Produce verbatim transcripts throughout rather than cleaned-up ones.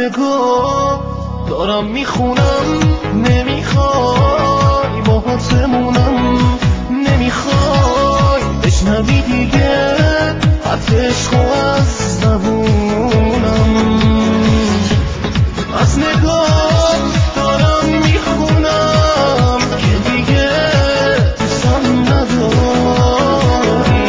نگاه دارم میخونم، نمیخوای باهاتمونم، نمیخوای بشنوی دیگه حرف عشقو از زبونم. از نگاه دارم میخونم که دیگه دوستم نداری،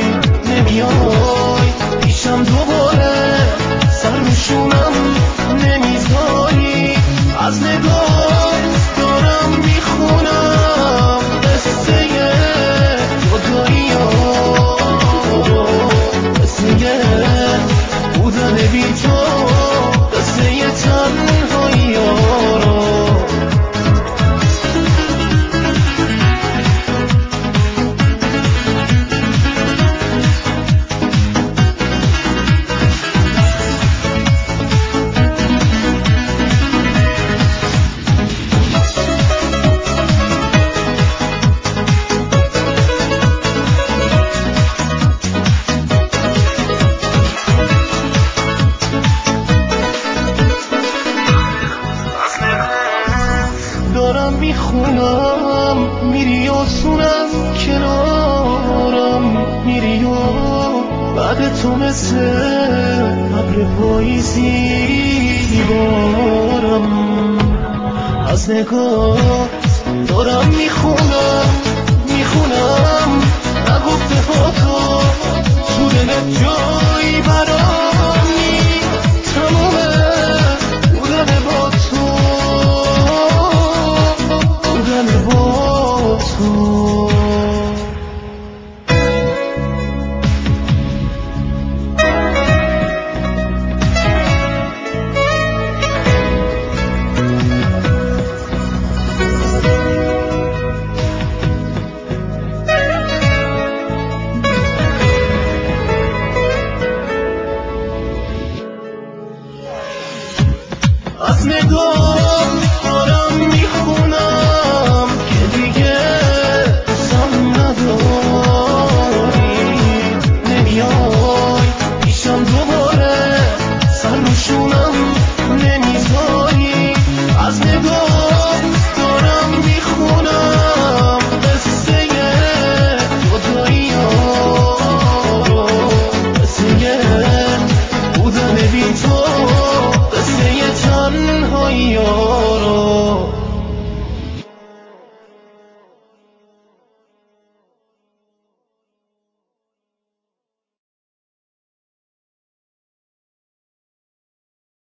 نمیای پیشم دوباره سر روشونم نمیذاری. از نگاه دارم میخونم قصه جدایی ها، قصه بودن بی تو، قصه تنهایی ها. دارم میخونم میری آسون از کنارم میری و بعد تو مثل ابر پاییزی بارم. از نگاه دارم میخونم میخونم نگفته ها تو تو دلت جایی برانی تمومه بودن با تو، بودن با تو.